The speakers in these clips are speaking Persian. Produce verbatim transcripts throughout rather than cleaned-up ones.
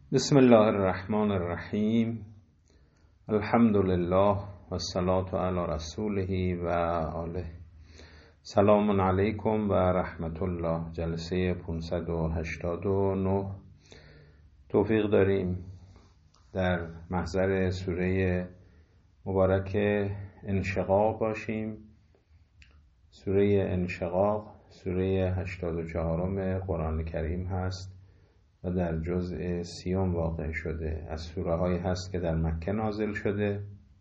بسم الله الرحمن الرحیم. الحمد لله و الصلاة علی رسوله و آله. سلام علیکم و رحمت الله. جلسه پانصد و هشتاد و نه. توفیق داریم در محضر سوره مبارک انشقاق باشیم. سوره انشقاق سوره هشتاد و چهارم قرآن کریم هست و در جزء سیوم واقع شده. از سوره هایی هست که در مکه نازل شده.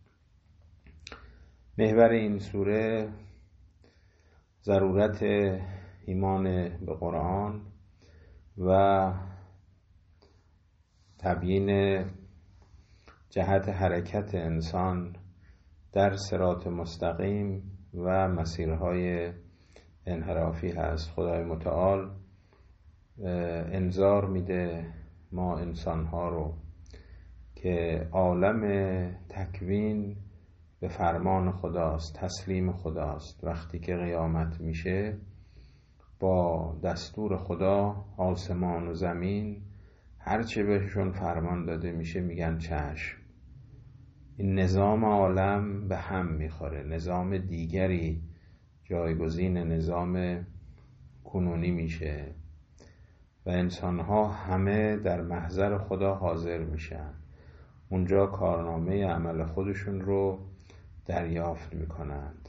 محور این سوره ضرورت ایمان به قرآن و تبیین جهت حرکت انسان در صراط مستقیم و مسیرهای انحرافی هست. خدای متعال انذار میده ما انسانها رو که عالم تکوین به فرمان خداست، تسلیم خداست. وقتی که قیامت میشه با دستور خدا آسمان و زمین هرچه بهشون فرمان داده میشه میگن چشم. این نظام عالم به هم میخوره، نظام دیگری جایگزین نظام کنونی میشه و انسان‌ها همه در محضر خدا حاضر میشن. اونجا کارنامه عمل خودشون رو دریافت میکنند.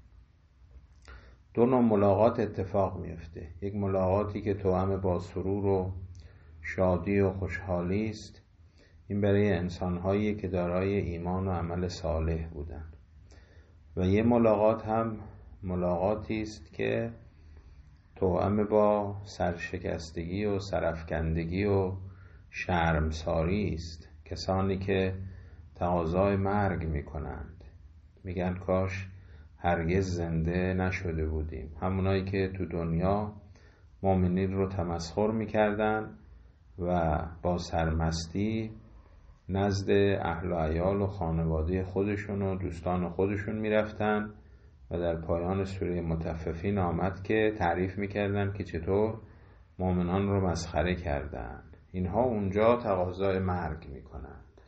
دو نوع ملاقات اتفاق میفته. یک ملاقاتی که توأم با سرور و شادی و خوشحالی است. این برای انسان‌هایی که دارای ایمان و عمل صالح بودند. و یه ملاقات هم ملاقاتی است که توأم با سرشکستگی و سرافکندگی و شرمساری است. کسانی که تقاضای مرگ میکنند، میگن کاش هرگز زنده نشده بودیم. همونایی که تو دنیا مؤمنین رو تمسخر میکردن و با سرمستی نزد اهل و عیال و خانواده خودشون و دوستان خودشون میرفتن و در پایان سوره مطففین آمد که تعریف میکردن که چطور مؤمنان رو مسخره کردن. اینها اونجا تقاضای مرگ میکنند.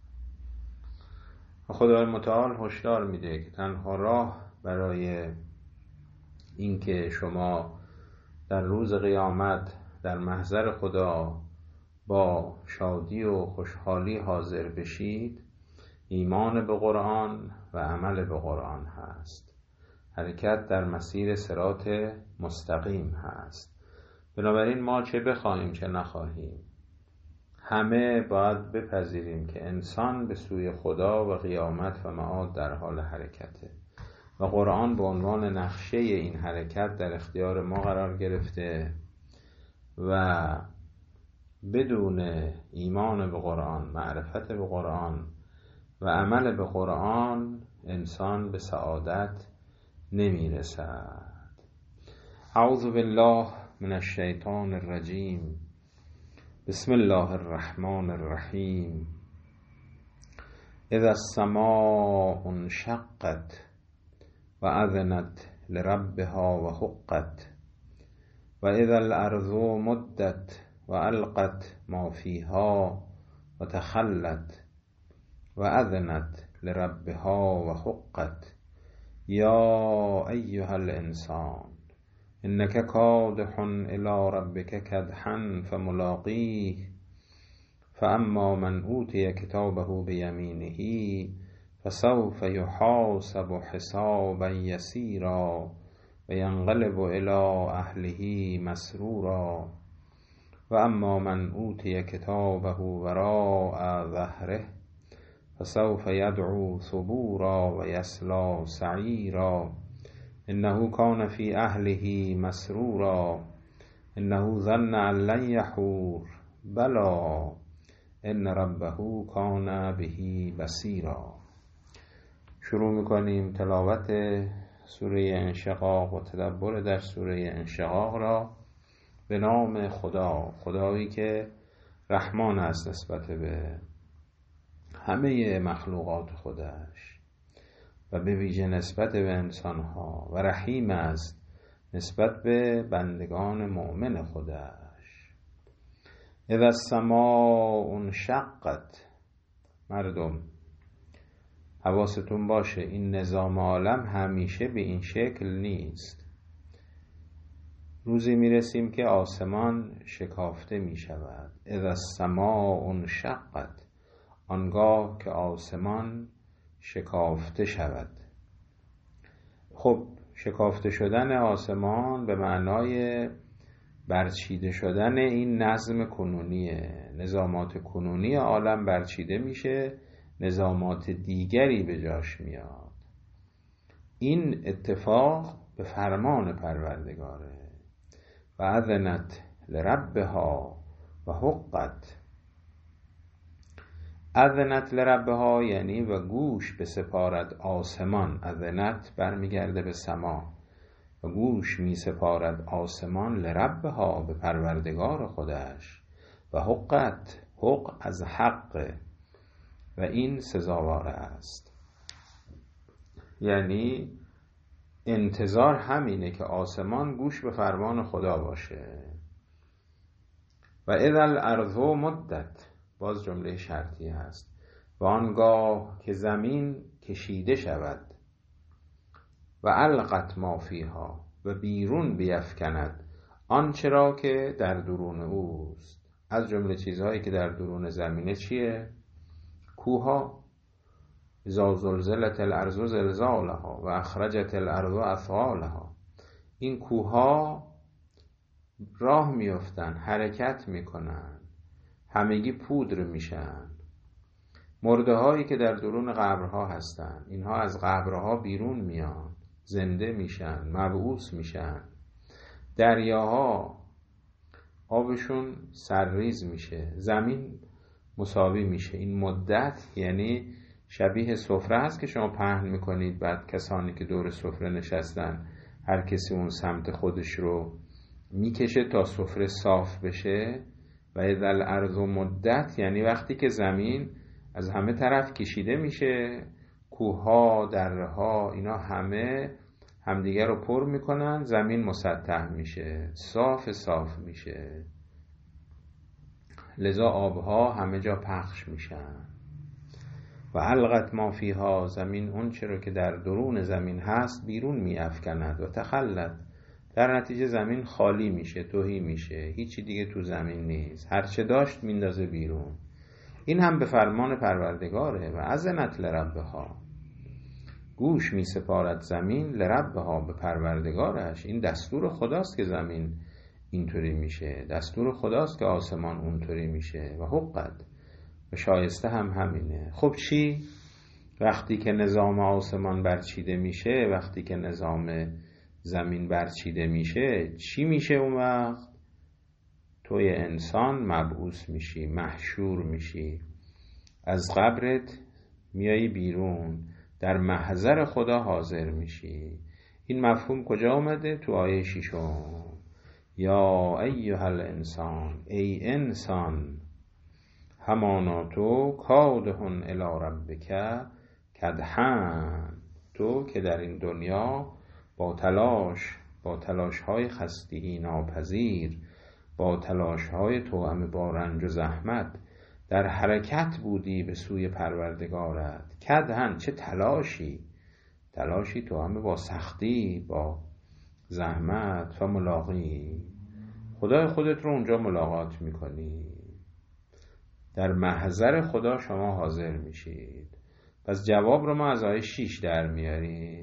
و خدای متعال هشدار میده که تنها راه برای اینکه شما در روز قیامت در محضر خدا با شادی و خوشحالی حاضر بشید ایمان به قرآن و عمل به قرآن هست. حرکت در مسیر صراط مستقیم هست. بنابراین ما چه بخواهیم چه نخواهیم همه باید بپذیریم که انسان به سوی خدا و قیامت و معاد در حال حرکته و قرآن به عنوان نقشه این حرکت در اختیار ما قرار گرفته و بدون ایمان به قرآن، معرفت به قرآن و عمل به قرآن انسان به سعادت نمیرسد. اعوذ بالله من الشیطان الرجیم. بسم الله الرحمن الرحیم. اذا السماء انشقت و اذنت لربها و حقت و اذا الارض مدت و القت ما فیها و تخلت و اذنت لربها و حقت یا ایها الانسان انک کادح الی ربک کدحا فملاقیه فاما من اوتی کتابه بیمینه فسوف یحاسب حسابا یسیرا و ینقلب الی اهله مسرورا و اما من اوتی کتابه وراء ظهره فسوف يدعو ثبورا و یصلی سعیرا انه کان فی اهله مسرورا انه ظن ان لن یحور بلا ان ربه کان به بصیرا. شروع میکنیم تلاوت سوره انشقاق و تدبر در سوره انشقاق را به نام خدا، خدایی که رحمان است نسبت به همه مخلوقات خودش و به ویژه نسبت به انسانها و رحیم است نسبت به بندگان مؤمن خودش. اذا السماء انشقت. مردم حواستون باشه این نظام عالم همیشه به این شکل نیست. روزی میرسیم که آسمان شکافته می شود. اذا السماء انشقت، آنگاه که آسمان شکافته شود. خب شکافته شدن آسمان به معنای برچیده شدن این نظم کنونیه. نظامات کنونی عالم برچیده میشه، نظامات دیگری به جاش میاد. این اتفاق به فرمان پروردگاره. و اذنت لربها و حقت. اذنت لربها یعنی و گوش به سپارد آسمان. اذنت برمیگرده به سما و گوش می سپارد آسمان لربها به پروردگار خودش. و حقت، حق از حق و این سزاوار است. یعنی انتظار همینه که آسمان گوش به فرمان خدا باشه. و اذا الارض مدت، باز جمله شرطی هست، و آنگاه که زمین کشیده شود. و القت ما فیها، و بیرون بیفکند آنچه را که در درون اوست. از جمله چیزهایی که در درون زمینه چیه؟ کوها. اذا زلزلت الارض زلزالها و اخرجت الارض اثقالها. این کوها راه میافتن، حرکت میکنن، همگی پودر میشن. مرده هایی که در درون قبرها هستن، اینها از قبرها بیرون میان، زنده میشن، مبعوث میشن. دریاها آبشون سرریز میشه، زمین مساوی میشه. این مدت یعنی شبیه سفره هست که شما پهن میکنید، بعد کسانی که دور سفره نشستن هر کسی اون سمت خودش رو میکشه تا سفره صاف بشه. و اذا الارض مدت یعنی وقتی که زمین از همه طرف کشیده میشه، کوهها، درها، اینا همه همدیگر رو پر میکنن، زمین مسطح میشه، صاف صاف میشه. لذا آبها همه جا پخش میشن. و القت ما فیها، زمین اون چه رو که در درون زمین هست بیرون میافکند. و تخلت، در نتیجه زمین خالی میشه، تهی میشه، هیچی دیگه تو زمین نیست، هرچه داشت میندازه بیرون. این هم به فرمان پروردگاره. و اذنت لربها، گوش می سپارد زمین لربها به پروردگارش. این دستور خداست که زمین اینطوری میشه، دستور خداست که آسمان اونطوری میشه. و حقت، و شایسته هم همینه. خب چی؟ وقتی که نظام آسمان برچیده میشه، وقتی که نظام زمین برچیده میشه، چی میشه اون وقت؟ توی انسان مبعوث میشی، محشور میشی، از قبرت میایی بیرون، در محضر خدا حاضر میشی. این مفهوم کجا اومده؟ تو آیه ششم. یا ایها الانسان، ای انسان، همانا تو کادحن الی ربک کدحن، تو که در این دنیا با تلاش، با تلاش های خستگی ناپذیر، با تلاش های توأم با رنج و زحمت در حرکت بودی به سوی پروردگارت. کدحن، چه تلاشی، تلاشی توأم با سختی، با زحمت و ملاقی. خدای خودت رو اونجا ملاقات میکنی، در محضر خدا شما حاضر میشید. پس جواب رو ما از آیه شیش در میاریم.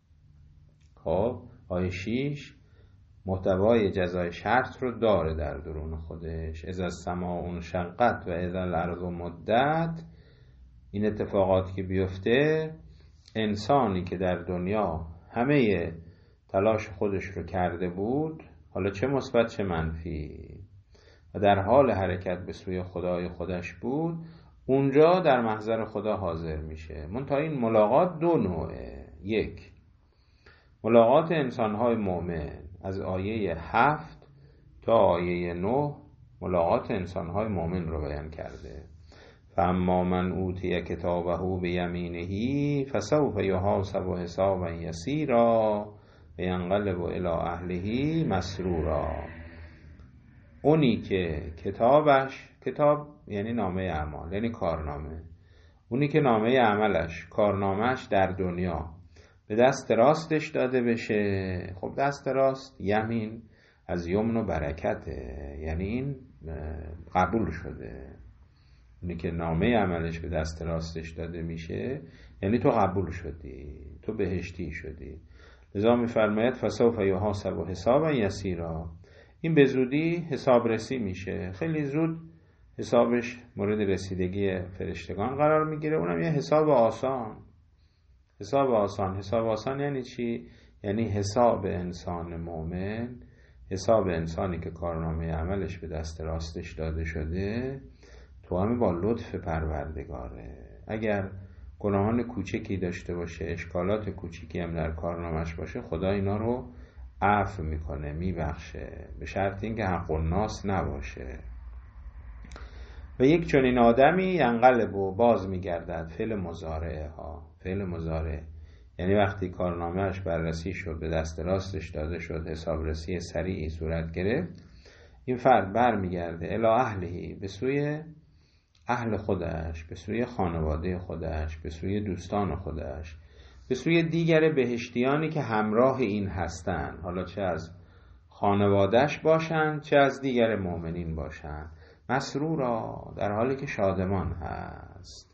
خب آیه شیش محتوای جزای شرط رو داره در درون خودش. اذا السماء انشقت و اذا الارض مدت. این اتفاقاتی که بیفته، انسانی که در دنیا همه تلاش خودش رو کرده بود، حالا چه مثبت چه منفی، و در حال حرکت به سوی خدای خودش بود، اونجا در محضر خدا حاضر میشه. منتها این ملاقات دو نوعه. یک، ملاقات انسانهای مؤمن از آیه هفت تا آیه نه ملاقات انسانهای مؤمن رو بیان کرده. فاما من اوتی کتابه بیمینه فسوف یحاسب حسابا یسیرا وینقلب الی اهله مسرورا. اونی که کتابش، کتاب یعنی نامه اعمال، یعنی کارنامه، اونی که نامه عملش، کارنامهش در دنیا به دست راستش داده بشه. خب دست راست یمین از یمن و برکته، یعنی این قبول شده. اونی که نامه عملش به دست راستش داده میشه یعنی تو قبول شدی، تو بهشتی شدی. لذا میفرماید فسوف یحاسب حسابا یسیرا، این به زودی حساب رسی میشه، خیلی زود حسابش مورد رسیدگی فرشتگان قرار میگیره. اونم یه حساب آسان. حساب آسان حساب آسان یعنی چی؟ یعنی حساب انسان مومن، حساب انسانی که کارنامه عملش به دست راستش داده شده، تو همه با لطف پروردگاره. اگر گناهان کوچکی داشته باشه، اشکالات کوچکی هم در کارنامهش باشه، خدا اینا رو عفو میکنه، میبخشه، به شرط اینکه حق الناس نباشه. و یک چنین آدمی ینقلب و باز میگردد، فعل مضارعه ها، فعل مضارع یعنی وقتی کارنامهش بررسی شد، به دست راستش داده شد، حسابرسی سریعی صورت گرفت، این فرد بر میگرده الی اهلهی، به سوی اهل خودش، به سوی خانواده خودش، به سوی دوستان خودش، به سوی دیگر بهشتیانی که همراه این هستن، حالا چه از خانوادهش باشن چه از دیگر مؤمنین باشن، مسرورا، در حالی که شادمان هست.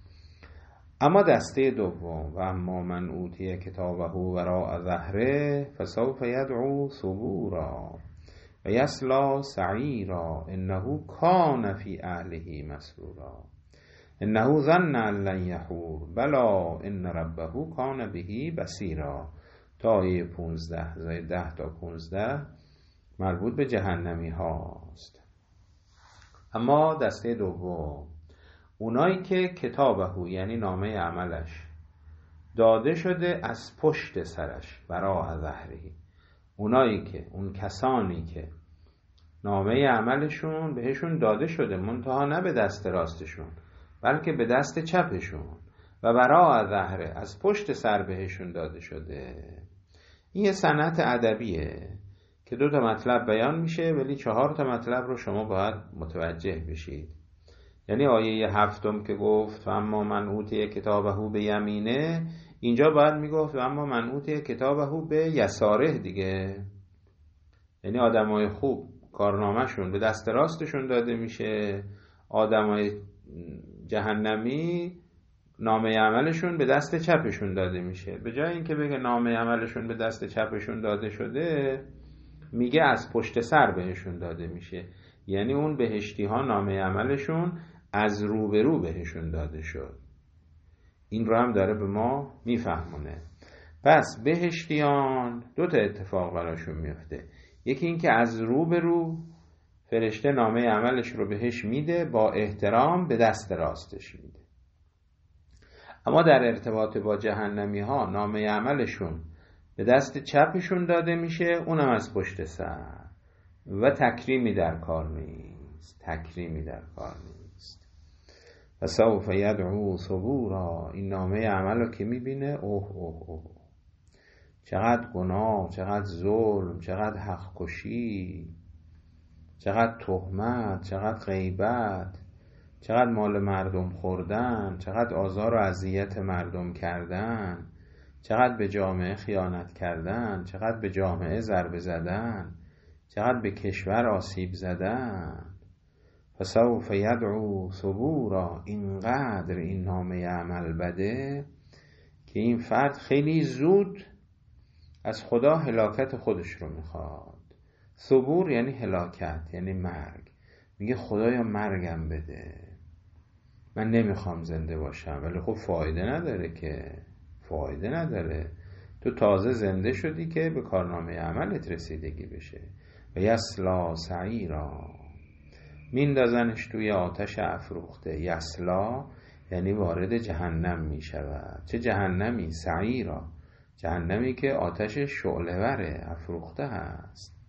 اما دسته دوم، و اما من اوتی کتابه وراء ظهره فسوف یدعو ثبورا و یصلی سعیرا انه کان فی اهله مسرورا انه ظن ان لن یحور بلا ان ربه کان به بصیرا. تا آیه پونزده، زای ده تا پونزده مربوط به جهنمی هاست. اما دسته دوم، اونایی که کتابه یعنی نامه عملش داده شده از پشت سرش، وراء ظهره، اونایی که اون کسانی که نامه عملشون بهشون داده شده، منتها نه به دست راستشون بلکه به دست چپشون، و وراء ظهره، از پشت سر بهشون داده شده. این یه صنعت ادبیه که دو تا مطلب بیان میشه ولی چهار تا مطلب رو شما باید متوجه بشید. یعنی آیه هفتم که گفت و اما من اوتی کتابه به یمینه، اینجا باید میگفت و اما من اوتی کتابه به یساره دیگه. یعنی آدمای خوب کارنامهشون به دست راستشون داده میشه، آدمای جهنمی نامه عملشون به دست چپشون داده میشه. به جای اینکه بگه نامه عملشون به دست چپشون داده شده، میگه از پشت سر بهشون داده میشه. یعنی اون بهشتی ها نامه عملشون از روبرو بهشون داده شد. این رو هم داره به ما میفهمونه. پس بهشتیان دو تا اتفاق براشون میفته. یکی این که از روبرو فرشته نامه عملش رو بهش میده، با احترام به دست راستش میده. اما در ارتباط با جهنمی ها نامه عملشون به دست چپشون داده میشه، اونم از پشت سر، و تکریمی در کار نیست، تکریمی در کار نیست. و سوف یدعو ثبورا، این نامه عمل رو که میبینه، اوه اوه اوه چقدر گناه، چقدر ظلم، چقدر حق کشی، چقدر تهمت، چقدر غیبت، چقدر مال مردم خوردن، چقدر آزار و اذیت مردم کردن، چقدر به جامعه خیانت کردن، چقدر به جامعه ضربه زدن، چقدر به کشور آسیب زدن. فسوف یدعو ثبورا، اینقدر این نامه عمل بده که این فرد خیلی زود از خدا هلاکت خودش رو میخواد. ثبور یعنی هلاکت، یعنی مرگ. میگه خدایا مرگم بده، من نمیخوام زنده باشم. ولی خب فایده نداره که، فایده نداره. تو تازه زنده شدی که به کارنامه عملت رسیدگی بشه. و یصلی سعیرا، میندازنش توی آتش افروخته. یصلی یعنی وارد جهنم میشود. چه جهنمی؟ سعیرا، جهنمی که آتش شعله‌وره، افروخته هست.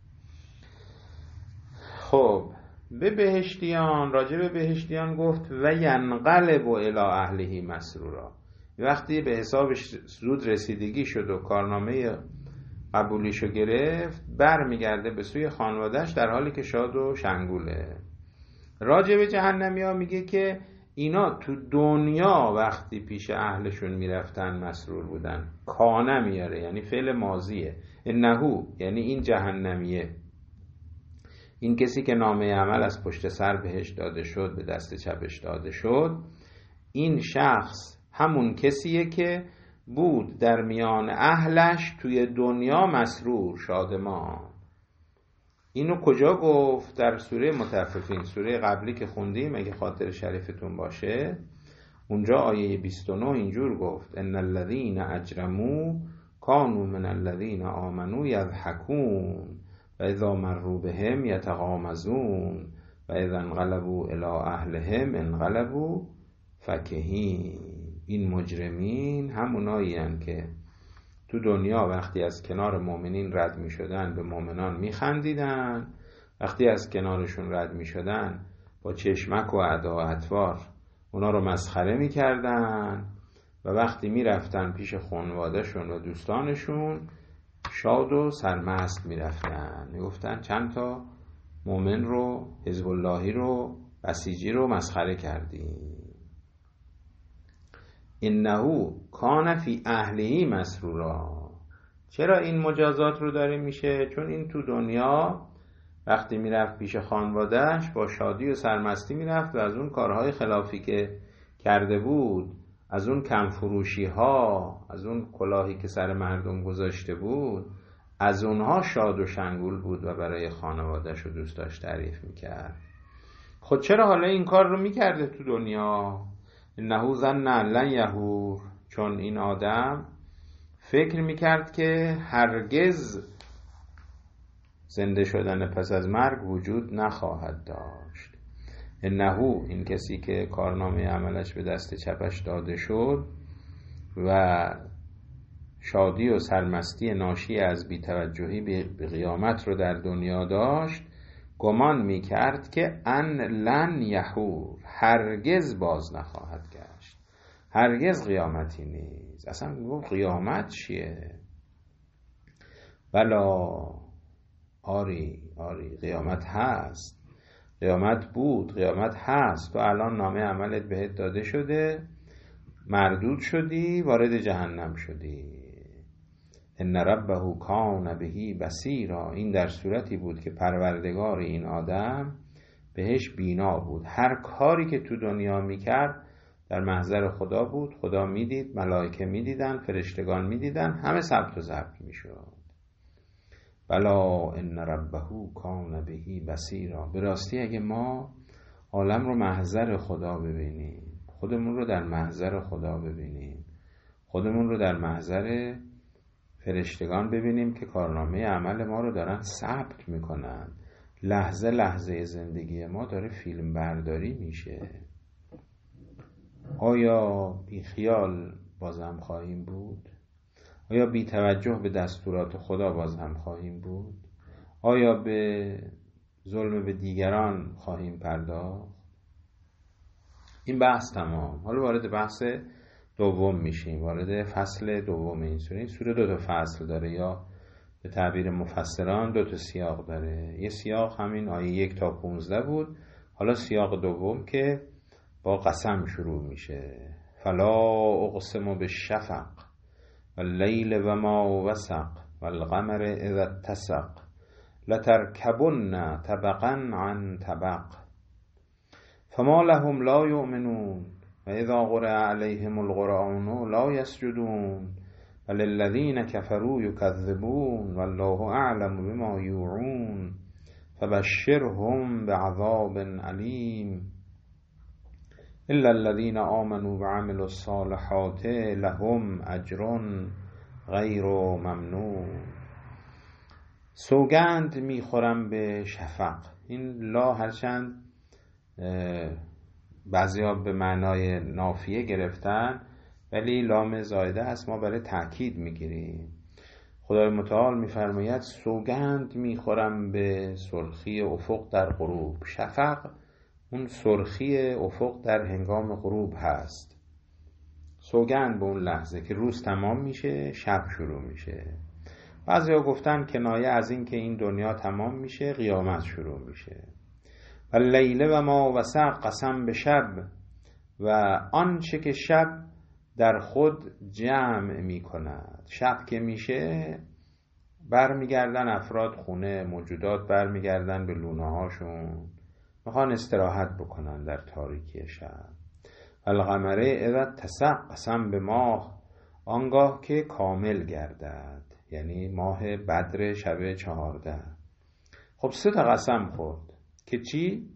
خب به بهشتیان، راجع به بهشتیان گفت و ینقلب الی اهله مسرورا. وقتی به حسابش زود رسیدگی شد و کارنامه قبولیشو گرفت برمیگرده به سوی خانوادهش در حالی که شاد و شنگوله. راجع به جهنمی ها میگه که اینا تو دنیا وقتی پیش اهلشون میرفتن مسرور بودن. کانه میاره یعنی فعل ماضیه. انهو یعنی این جهنمیه، این کسی که نامه عمل از پشت سر بهش داده شد، به دست چپش داده شد، این شخص همون کسیه که بود در میان اهلش توی دنیا مسرور شادمان. اینو کجا گفت؟ در سوره مطففین، سوره قبلی که خوندیم اگه خاطر شریفتون باشه، اونجا آیه بیست و نه اینجور گفت ان الذین اجرموا کانوا من الذین آمنوا یضحکون و اذا مروا بهم یتغامزون و اذا انقلبوا الی اهلهم انقلبوا فکهین. این مجرمین همونایی هستند که تو دنیا وقتی از کنار مؤمنین رد می شدن به مؤمنان می خندیدن، وقتی از کنارشون رد می شدن با چشمک و ادا و اطوار اونا رو مسخره می کردن و وقتی می رفتن پیش خانوادهشون و دوستانشون شاد و سرمست می رفتن، می گفتن چند تا مؤمن رو، حزب اللهی رو، بسیجی رو مسخره کردیم. انه کان فی اهلی مسرورا. چرا این مجازات رو داره میشه؟ چون این تو دنیا وقتی میرفت پیش خانوادهش با شادی و سرمستی میرفت و از اون کارهای خلافی که کرده بود، از اون کم فروشی ها، از اون کلاهی که سر مردم گذاشته بود، از اونها شاد و شنگول بود و برای خانوادهش و دوستاش تعریف میکرد. خود چرا حالا این کار رو میکرده تو دنیا؟ انه ظن لن یحور، چون این آدم فکر میکرد که هرگز زنده شدن پس از مرگ وجود نخواهد داشت. انه این کسی که کارنامه عملش به دست چپش داده شد و شادی و سرمستی ناشی از بی‌توجهی به قیامت رو در دنیا داشت، گمان میکرد که ان لن یحور، هرگز باز نخواهد گشت، هرگز قیامتی نیست. اصلا میگو قیامت چیه؟ بلا، آری آری قیامت هست، قیامت بود، قیامت هست. تو الان نامه عملت بهت داده شده، مردود شدی، وارد جهنم شدی. ان ربه کان بهی بصیرا. این در صورتی بود که پروردگار این آدم بهش بینا بود. هر کاری که تو دنیا میکرد در محضر خدا بود، خدا میدید، ملائکه میدیدن، فرشتگان میدیدن، همه ثبت و ضبط میشد. بلا ان ربه کان بهی بصیرا. به راستی اگه ما عالم رو محضر خدا ببینیم، خودمون رو در محضر خدا ببینیم، خودمون رو در محضر فرشتگان ببینیم که کارنامه عمل ما رو دارن ثبت میکنن، لحظه لحظه زندگی ما داره فیلم برداری میشه، آیا بی خیال باز هم خواهیم بود؟ آیا بی توجه به دستورات خدا باز هم خواهیم بود؟ آیا به ظلم به دیگران خواهیم پرداخت؟ این بحث تمام. حالا وارد بحث دوم میشیم، وارد فصل دوم این سوره. این سوره دو تا فصل داره، یا به تعبیر مفسران دو تا سیاق داره. یه سیاق همین آیه یک تا پونزده بود، حالا سیاق دوم که با قسم شروع میشه. فلا اقسم بالشفق واللیل وما وسق والقمر اذا اتسق لترکبن طبقا عن طبق فما لهم لا یؤمنون و اذا قرئ علیهم القرآن لا یسجدون وللذین کفروا یکذبون والله اعلم بما یوعون فبشرهم بعذاب علیم الا الذين آمنوا وعملوا الصالحات لهم اجر غیر ممنون. سوگند میخورم به شفق. این لا هرچند بعضی ها به معنای نافیه گرفتن، ولی لام زایده هست، ما برای تأکید میگیریم. خدای متعال میفرماید سوگند میخورم به سرخی افق در غروب. شفق اون سرخی افق در هنگام غروب هست. سوگند به اون لحظه که روز تمام میشه، شب شروع میشه. بعضیا گفتن کنایه از این که این دنیا تمام میشه، قیامت شروع میشه. و لیله و ما وسق، قسم به شب و آنچه که شب در خود جمع میکند. شب که میشه برمیگردن افراد خونه، موجودات برمیگردن به لونه هاشون، میخوان استراحت بکنن در تاریکی شب. القمره اذا اتسق، قسم به ماه آنگاه که کامل گردد، یعنی ماه بدر شب چهارده. خب سه تا قسم خورد که چی؟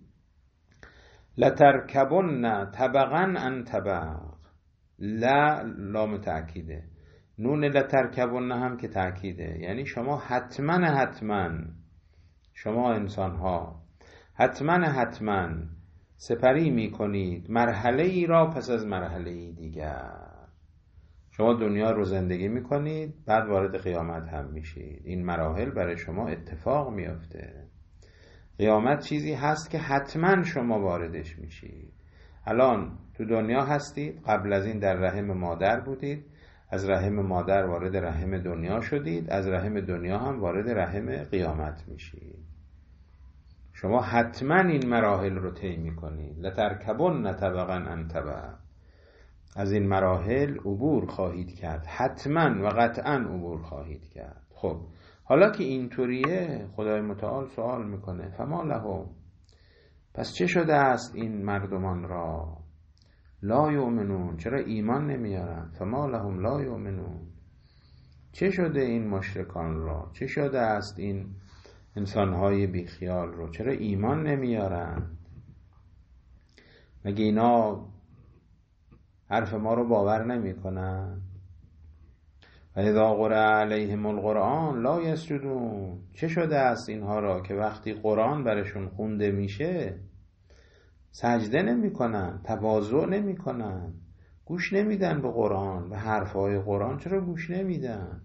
لترکبن طبقا عن طبق. لا لام تأکیده، نون لترکبن هم که تأکیده، یعنی شما حتما حتما شما انسان ها حتما حتما سپری می کنید مرحله ای را پس از مرحله ای دیگر. شما دنیا رو زندگی می کنید، بعد وارد قیامت هم میشید. این مراحل برای شما اتفاق میفته. قیامت چیزی هست که حتما شما واردش میشید. الان تو دنیا هستید، قبل از این در رحم مادر بودید، از رحم مادر وارد رحم دنیا شدید، از رحم دنیا هم وارد رحم قیامت میشید. شما حتما این مراحل رو طی میکنید. لترکبن طبقا عن طبق، از این مراحل عبور خواهید کرد، حتما و قطعا عبور خواهید کرد. خب حالا که اینطوریه، خدای متعال سوال میکنه فما لهم، پس چه شده است این مردمان را؟ لا یؤمنون، چرا ایمان نمیارن؟ فما لهم لا یؤمنون، چه شده این مشرکان را؟ چه شده است این انسانهای بیخیال رو؟ چرا ایمان نمیارن؟ مگه اینا حرف ما رو باور نمی کنن؟ و اذا قرأ علیهم القرآن لا یسجدون، چه شده است اینها را که وقتی قرآن برشون خونده میشه سجده نمی کنن، تواضع نمی کنن، گوش نمیدن به قرآن، به حرفهای قرآن چرا گوش نمیدن؟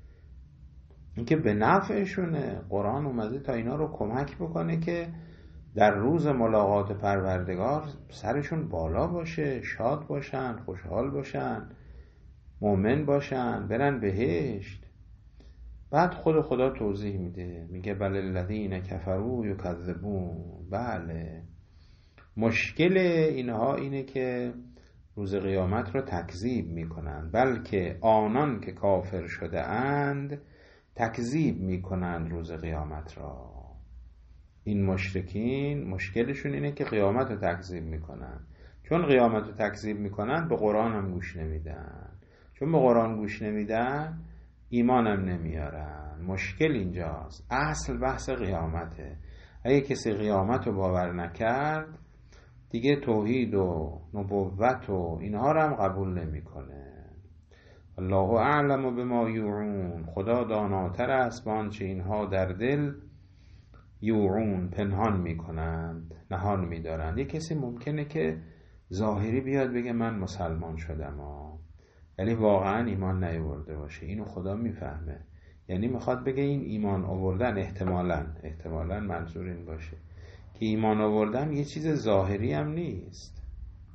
اینکه به نفعشونه. قرآن اومده تا اینا رو کمک بکنه که در روز ملاقات پروردگار سرشون بالا باشه، شاد باشن، خوشحال باشن، مؤمن باشن، برن بهشت. بعد خود خدا توضیح میده، میگه بل الذین کفروا یکذبون، بله مشکل اینها اینه که روز قیامت رو تکذیب میکنن، بلکه آنان که کافر شده اند تکذیب میکنند روز قیامت را. این مشرکین مشکلشون اینه که قیامت رو تکذیب میکنن. چون قیامت رو تکذیب میکنن به قرآن هم گوش نمیدن، چون به قرآن گوش نمیدن ایمان هم نمیارن. مشکل اینجاست. اصل بحث قیامته. اگه کسی قیامت رو باور نکرد دیگه توحید و نبوت و اینها رو هم قبول نمیکنه. الله اعلم بما یوعون، خدا داناتر است با آنچه اینها در دل یوعون پنهان میکنند، نهان میدارند. یک کسی ممکنه که ظاهری بیاد بگه من مسلمان شدم ها، ولی واقعا ایمان نیاورده باشه. اینو خدا میفهمه. یعنی میخواد بگه این ایمان آوردن احتمالاً احتمالاً منظور این باشه که ایمان آوردن یه چیز ظاهری هم نیست.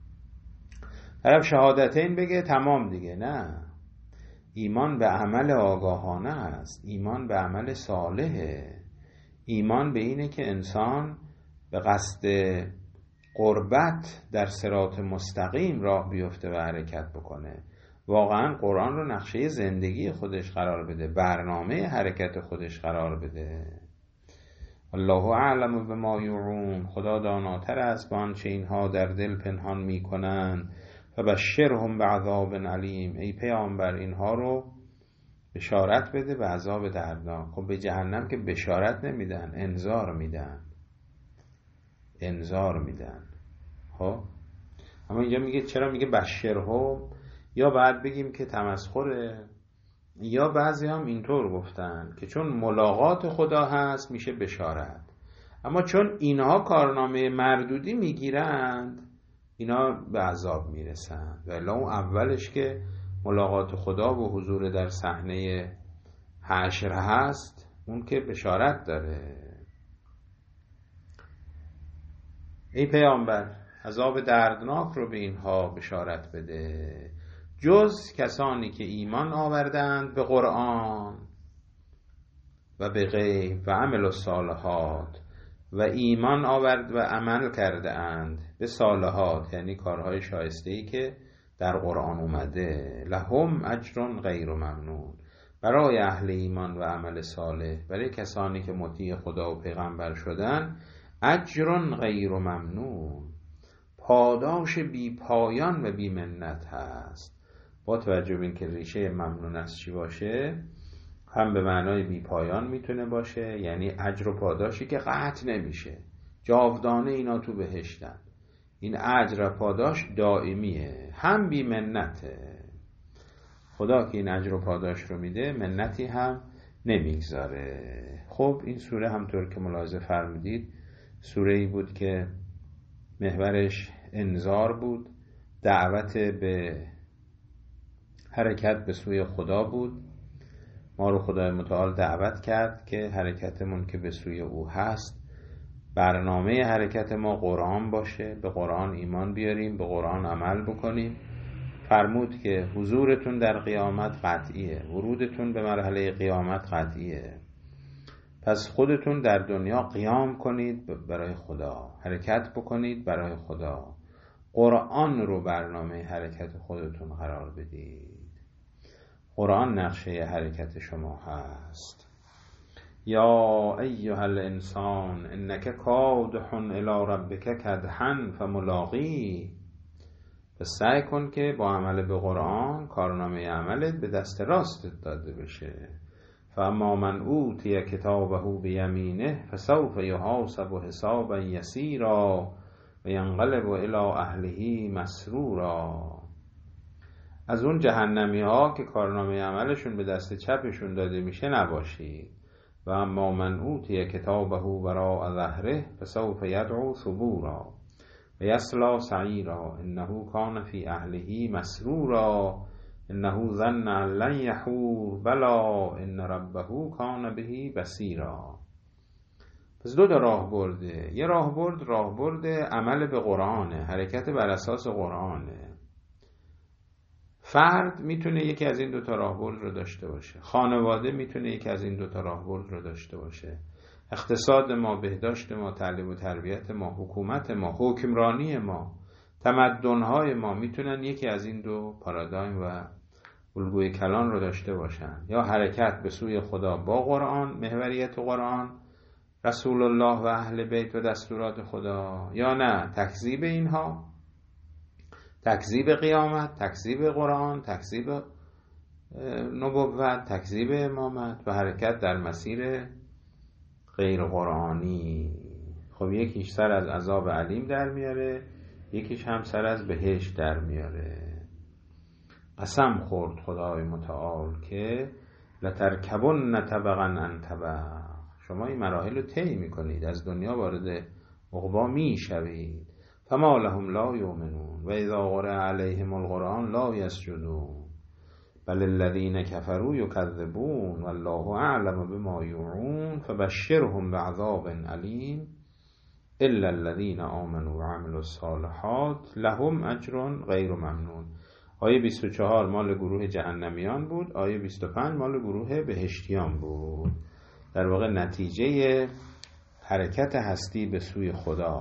طرف شهادتین بگه تمام دیگه، نه. ایمان به عمل آگاهانه است، ایمان به عمل صالحه. ایمان به اینه که انسان به قصد قربت در صراط مستقیم راه بیفته و حرکت بکنه، واقعا قرآن رو نقشه زندگی خودش قرار بده، برنامه حرکت خودش قرار بده. الله اعلم بما یوعون، خدا داناتر است با آنچه اینها در دل پنهان میکنند. و بشرهم بعذاب علیم، ای پیامبر اینها رو بشارت بده به عذاب دردناک. خب به جهنم که بشارت نمیدن، انذار میدن، انذار میدن. خب اما اینجا میگه چرا میگه بشرهم؟ یا بعد بگیم که تمسخره، یا بعضی هم اینطور گفتن که چون ملاقات خدا هست میشه بشارت، اما چون اینها کارنامه مردودی میگیرند اینا به عذاب میرسند. ولی اون اولش که ملاقات خدا و حضور در صحنه حشر هست اون که بشارت داره. ای پیامبر عذاب دردناک رو به اینها بشارت بده، جز کسانی که ایمان آوردند به قرآن و به غیب و عمل الصالحات و ایمان آورد و عمل کرده اند به صالحات، یعنی کارهای شایسته‌ای که در قرآن اومده، لهم اجر غیر ممنون، برای اهل ایمان و عمل صالح، برای کسانی که مطیع خدا و پیغمبر شدن، اجر غیر ممنون، پاداش بی پایان و بی منت هست. با توجه به اینکه ریشه ممنون از چی باشه، هم به معنای بی پایان میتونه باشه، یعنی اجر و پاداشی که قطع نمیشه، جاودانه اینا تو بهشتن، این اجر و پاداش دائمیه، هم بی منته. خدا که این اجر و پاداش رو میده منتی هم نمیگذاره. خب این سوره همطور که ملاحظه فرمودید سوره‌ای بود که محورش انذار بود، دعوت به حرکت به سوی خدا بود. ما رو خدای متعال دعوت کرد که حرکتمون که به سوی او هست، برنامه حرکت ما قرآن باشه، به قرآن ایمان بیاریم، به قرآن عمل بکنیم. فرمود که حضورتون در قیامت قطعیه، ورودتون به مرحله قیامت قطعیه، پس خودتون در دنیا قیام کنید برای خدا، حرکت بکنید برای خدا، قرآن رو برنامه حرکت خودتون قرار بدید، قرآن نقشه حرکت شما هست. یا ایها الانسان انک کادح الی ربک کدحا فملاقی، پس سعی کن که با عمل به قرآن کارنامه عملت به دست راستت داده بشه. فاما من اوتی کتابه بیمینه فسوف یحاسب حسابا یسیرا و ینقلب الی اهله مسرورا. از اون جهنمی ها که کارنامه عملشون به دست چپشون داده میشه نباشید. و اما من اوتی کتابه وراء ظهره فسوف یدعو ثبورا و یصلی سعیرا انه کان فی اهله مسرورا انه ظن ان لن یحور بلا ان ربه کان به بصیرا. پس دو تا راه برده، یه راه برد راه برده عمل به قرآنه، حرکت بر اساس قرآنه. فرد میتونه یکی از این دو تا راهبرد رو داشته باشه، خانواده میتونه یکی از این دو تا راهبرد رو داشته باشه، اقتصاد ما، بهداشت ما، تعلیم و تربیت ما، حکومت ما، حکمرانی ما، تمدن‌های ما میتونن یکی از این دو پارادایم و الگوی کلان رو داشته باشن، یا حرکت به سوی خدا با قرآن، محوریت قرآن، رسول الله و اهل بیت و دستورات خدا، یا نه تکذیب اینها، تکذیب قیامت، تکذیب قرآن، تکذیب نبوت، تکذیب امامت و حرکت در مسیر غیر قرآنی. خب یکیش سر از عذاب علیم در میاره، یکیش هم سر از بهشت در میاره. قسم خورد خدای متعال که لترکبن طبقا عن طبق، شما این مراحل رو طی میکنید، از دنیا وارد عقبا میشوید. فما لهم لا یؤمنون و اذا قرئ علیهم القرآن لا یسجدون بل الذین کفروا یکذبون والله اعلم بما یوعون فبشرهم بعذاب علیم الا الذین آمنوا وعملوا الصالحات لهم اجر غیر ممنون. آیه بیست و چهار مال گروه جهنمیان بود، آیه بیست و پنج مال گروه بهشتیان بود. در واقع نتیجه حرکت هستی به سوی خدا،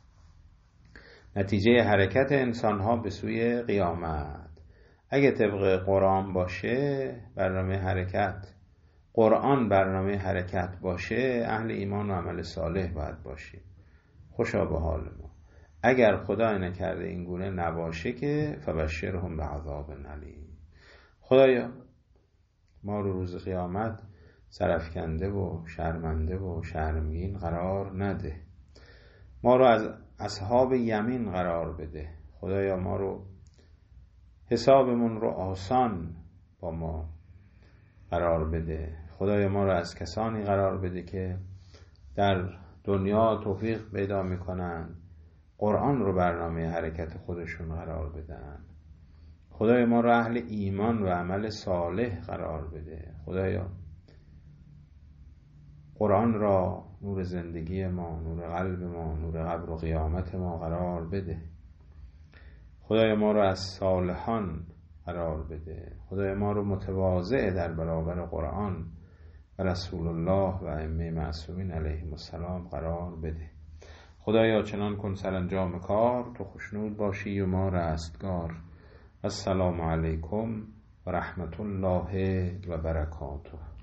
نتیجه حرکت انسانها به سوی قیامت. اگه طبق قرآن باشه برنامه حرکت، قرآن برنامه حرکت باشه، اهل ایمان و عمل صالح باید باشیم. خوشا به حال ما. اگر خدا نکرده این گونه نباشه که فبشرهم بعذاب علیم. خدایا ما رو روز قیامت سرفکنده و شرمنده و شرمگین قرار نده، ما رو از اصحاب یمین قرار بده. خدایا ما رو حسابمون رو آسان با ما قرار بده. خدایا ما رو از کسانی قرار بده که در دنیا توفیق پیدا میکنن قرآن رو برنامه حرکت خودشون قرار بدن. خدایا ما رو اهل ایمان و عمل صالح قرار بده. خدایا قرآن را نور زندگی ما، نور قلب ما، نور قبر و قیامت ما قرار بده. خدای ما رو از صالحان قرار بده. خدای ما رو متواضع در برابر قرآن و رسول الله و ائمه معصومین علیهم السلام قرار بده. خدایا چنان کن سرانجام کار، تو خوشنود باشی و ما رستگار. السلام علیکم و رحمت الله و برکاته.